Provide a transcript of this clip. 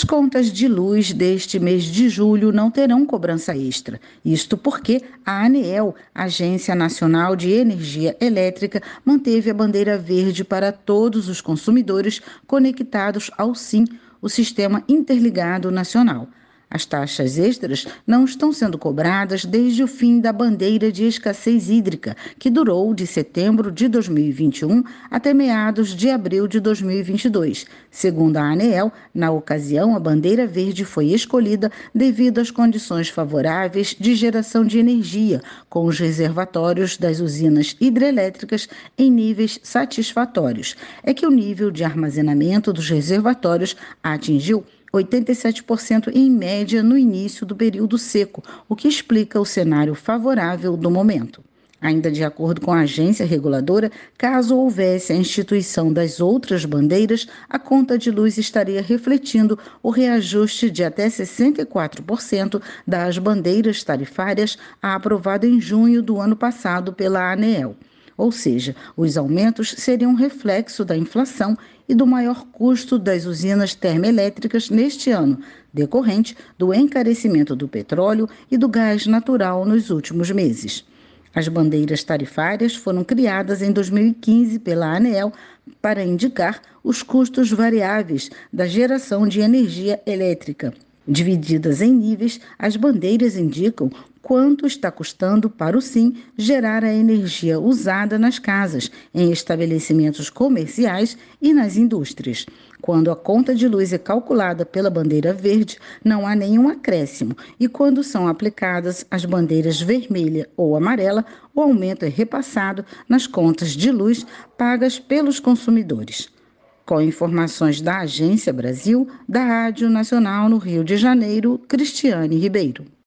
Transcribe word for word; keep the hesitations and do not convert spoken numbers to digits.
As contas de luz deste mês de julho não terão cobrança extra. Isto porque a ANEEL, Agência Nacional de Energia Elétrica, manteve a bandeira verde para todos os consumidores conectados ao SIM, o Sistema Interligado Nacional. As taxas extras não estão sendo cobradas desde o fim da bandeira de escassez hídrica, que durou de setembro de dois mil e vinte e um até meados de abril de dois mil e vinte e dois. Segundo a ANEEL, na ocasião, a bandeira verde foi escolhida devido às condições favoráveis de geração de energia, com os reservatórios das usinas hidrelétricas em níveis satisfatórios. É que o nível de armazenamento dos reservatórios atingiu oitenta e sete por cento em média no início do período seco, o que explica o cenário favorável do momento. Ainda de acordo com a agência reguladora, caso houvesse a instituição das outras bandeiras, a conta de luz estaria refletindo o reajuste de até sessenta e quatro por cento das bandeiras tarifárias aprovado em junho do ano passado pela ANEEL. Ou seja, os aumentos seriam reflexo da inflação e do maior custo das usinas termoelétricas neste ano, decorrente do encarecimento do petróleo e do gás natural nos últimos meses. As bandeiras tarifárias foram criadas em dois mil e quinze pela ANEEL para indicar os custos variáveis da geração de energia elétrica. Divididas em níveis, as bandeiras indicam quanto está custando para o SIM gerar a energia usada nas casas, em estabelecimentos comerciais e nas indústrias. Quando a conta de luz é calculada pela bandeira verde, não há nenhum acréscimo, e quando são aplicadas as bandeiras vermelha ou amarela, o aumento é repassado nas contas de luz pagas pelos consumidores. Com informações da Agência Brasil, da Rádio Nacional no Rio de Janeiro, Cristiane Ribeiro.